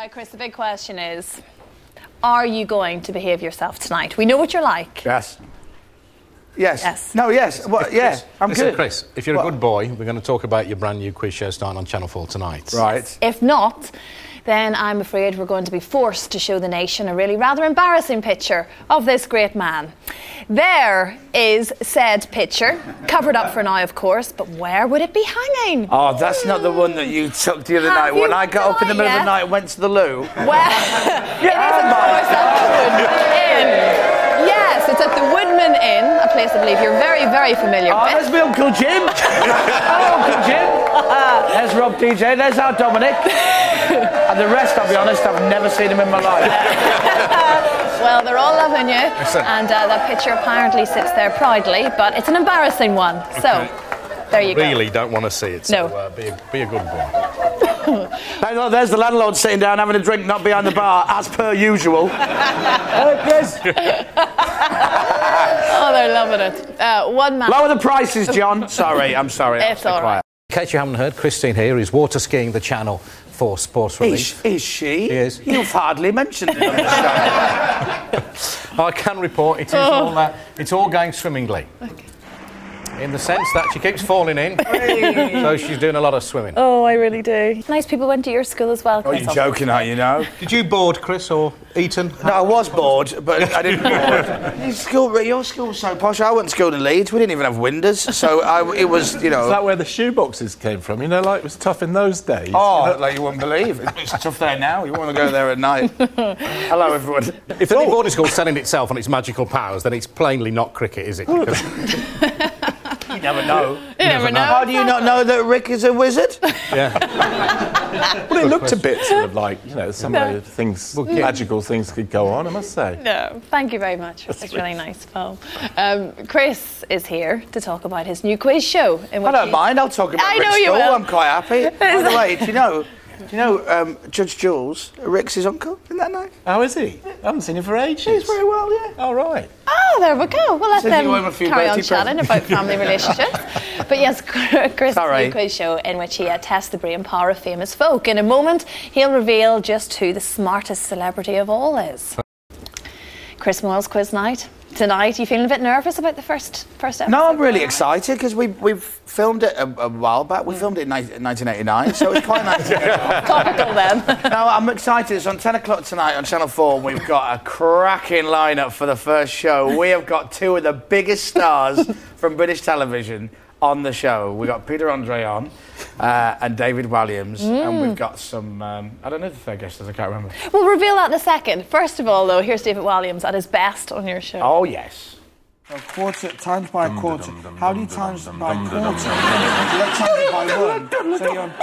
Right, Chris, the big question is, are you going to behave yourself tonight? We know what you're like. Yes. Yes. Yes. No, yes. Well, yeah, I'm Listen, good. Chris, if you're a good boy, we're going to talk about your brand new quiz show starting on Channel 4 tonight. Right. If not, then I'm afraid we're going to be forced to show the nation a really rather embarrassing picture of this great man. There is said picture, covered up for now, of course, but where would it be hanging? Oh, that's not the one that you took the other night Have when you I got up in the middle of the yet? night and went to the loo. Well, it is, of course, at the Woodman Inn. Yes, it's at the Woodman Inn, a place I believe you're very, very familiar Oh, with. there's my Uncle Jim. Hello, Uncle Jim. There's Rob DJ. There's our Dominic. And the rest, I'll be honest, I've never seen him in my life. Well, they're all loving you, and that picture apparently sits there proudly, but it's an embarrassing one. So, there you go. Really don't want to see it, so No. be a good boy. Hey, look, there's the landlord sitting down having a drink, not behind the bar, as per usual. Chris. Oh, they're loving it. One man. Lower the prices, John. Sorry, I'm sorry. It's all right. In case you haven't heard, Christine here is water skiing the Channel for Sports Relief. Is she? She is. You've hardly mentioned it on the show. I can report it is all that. It's all going swimmingly. Okay. In the sense that she keeps falling in, so she's doing a lot of swimming. Oh, I really do. Nice people went to your school as well, Oh, Chris. you're joking, aren't you, now? Did you board, Chris, or Eton? No, I was bored, but I didn't board. Your school's so posh. I went to school in Leeds. We didn't even have windows, so it was, you know... Is that where the shoeboxes came from? You know, like, it was tough in those days. Oh, you know? like you wouldn't believe. It's tough there now. You want to go there at night. Hello, everyone. If the boarding school's selling itself on its magical powers, then it's plainly not cricket, is it? You never know. You never know. How do you not know that Rick is a wizard? Yeah. Well, it looked a bit sort of like, you know, some of the things, magical things could go on, I must say. No, thank you very much. It's really nice, Paul. Chris is here to talk about his new quiz show. I don't mind. I'll talk about I Rick's know you school. will. I'm quite happy. By the way, do you know Judge Jules, Rick's his uncle? Isn't that nice? How is he? I haven't seen him for ages. He's very well, yeah. All right. Oh, there we go. We'll let Says them you owe him a few carry on birthday chatting about family relationships. But yes, Chris' Sorry. new quiz show in which he tests the brain power of famous folk. In a moment, he'll reveal just who the smartest celebrity of all is. Chris Moyle's quiz night. Tonight, you feeling a bit nervous about the first episode? No, I'm really excited because we've filmed it a while back. We filmed it in 1989, so it's quite nice. Topical then. No, I'm excited. It's on 10 o'clock tonight on Channel 4. We've got a cracking lineup for the first show. We have got two of the biggest stars from British television on the show. We've got Peter Andre on and David Walliams. And we've got some, I don't know the third guest is, I can't remember. We'll reveal that in a second. First of all, though, here's David Walliams at his best on your show. Oh, yes. A quarter times by a quarter. How do you times by a quarter? Let's times it by one. So you're...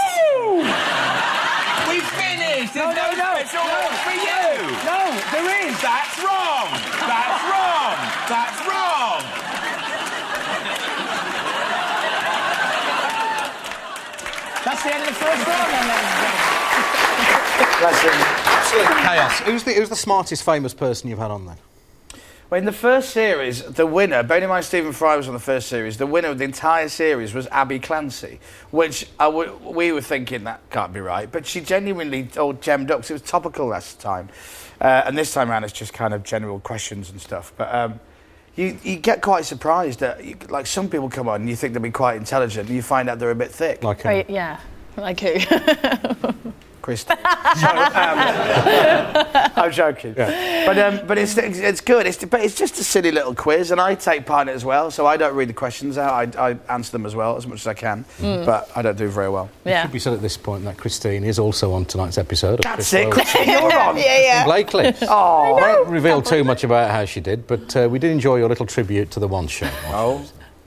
We finished! No, It's all for you! No, there is. That's wrong! That's wrong! That's wrong! That's the end of the first round, then. Absolute chaos. Who's the smartest famous person you've had on then? Well, in the first series, the winner, bearing in mind Stephen Fry was on the first series, the winner of the entire series was Abby Clancy, which we were thinking that can't be right, but she genuinely all gemmed up because it was topical last time. And this time around it's just kind of general questions and stuff. But you get quite surprised that, like, some people come on and you think they'll be quite intelligent and you find out they're a bit thick. Like Right, yeah. Like who? Chris. So, I'm joking. Yeah. But it's good. It's just a silly little quiz, and I take part in it as well. So I don't read the questions out. I answer them as well as much as I can. But I don't do very well. Yeah. It should be said at this point that Christine is also on tonight's episode. That's it, Christine. You're on. Yeah. Blakely. Oh. I won't reveal too much about how she did, but we did enjoy your little tribute to the One Show. Oh.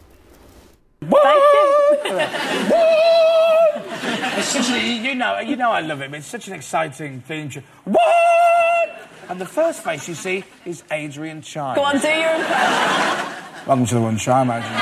Thank you. It's such you know I love it. It's such an exciting theme. What? And the first face you see is Adrian Chimes. Go on, do your impression. Welcome to the One Chime, Adrian.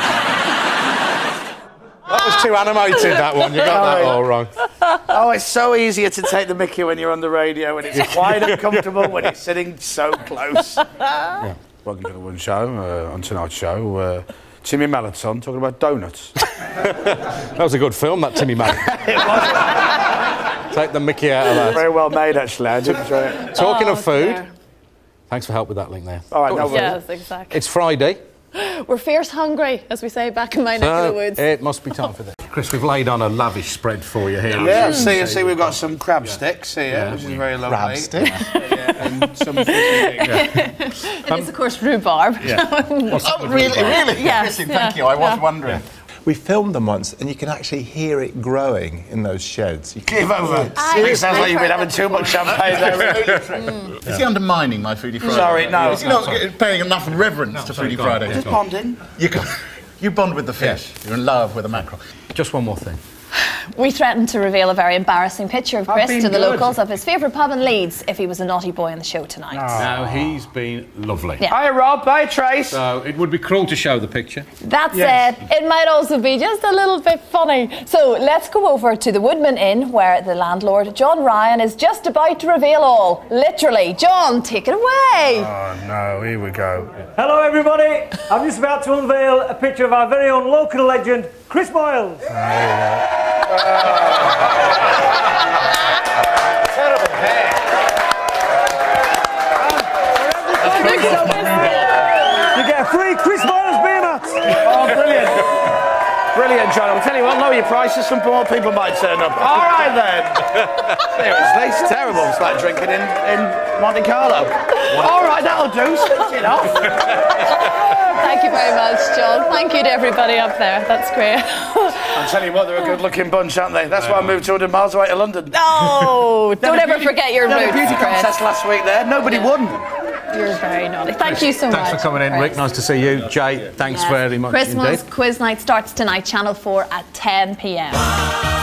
That was too animated, that one. You got that all wrong. Oh, it's so easier to take the mickey when you're on the radio, and it's quite uncomfortable when it's sitting so close. Yeah. Welcome to the One Show. On tonight's show, Timmy Mallet's on talking about donuts. That was a good film, that Timmy Mallet. It was. Take the mickey out of that. Very well made, actually. I did enjoy it. Talking of food, dear. thanks for help with that link there. All right, no worries. Yes, exactly. It's Friday. We're fierce hungry, as we say back in my neck of the woods. It must be time for this. Chris, we've laid on a lavish spread for you here. Yeah, see, we've got some crab sticks here, which is very lovely. Crab stick. And some fish and things. It is, of course, rhubarb. Oh, really? Yes, Chrissy, yeah, thank you. I was yeah. wondering. We filmed them once, and you can actually hear it growing in those sheds. You can Give over. It sounds like you've been having too much champagne there. Is he undermining my Foodie Friday? Sorry, no. Is he not paying enough reverence to Foodie Friday? Just bonding. You bond with the fish. You're in love with the mackerel. Just one more thing. We threatened to reveal a very embarrassing picture of Chris to the locals of his favourite pub in Leeds if he was a naughty boy on the show tonight. Now, he's been lovely. Yeah. Hi, Rob. Hi, Trace. So, it would be cruel to show the picture. That said, it might also be just a little bit funny. So let's go over to the Woodman Inn where the landlord, John Ryan, is just about to reveal all. Literally. John, take it away. Oh, no. Here we go. Hello everybody, I'm just about to unveil a picture of our very own local legend, Chris Moyles. Terrible hair. You get a free Chris Moyles beer mat. Oh, brilliant. Brilliant, John. I'll tell you what, lower your prices, some more people might turn up. All right, then. Seriously, it's terrible. It's like drinking in Monte Carlo. All right, that'll do. Switch it off. Thank you very much, John. Thank you to everybody up there. That's great. I'll tell you what, they're a good-looking bunch, aren't they? That's why I moved 200 miles away to London. Oh, don't ever forget your They had roots, a beauty Chris. contest last week there. Nobody won. You're very naughty. Thank you so much. Thanks for coming in, Rick. Nice to see you. Jay, thanks very much Christmas indeed. quiz night starts tonight, Channel 4 at 10 p.m.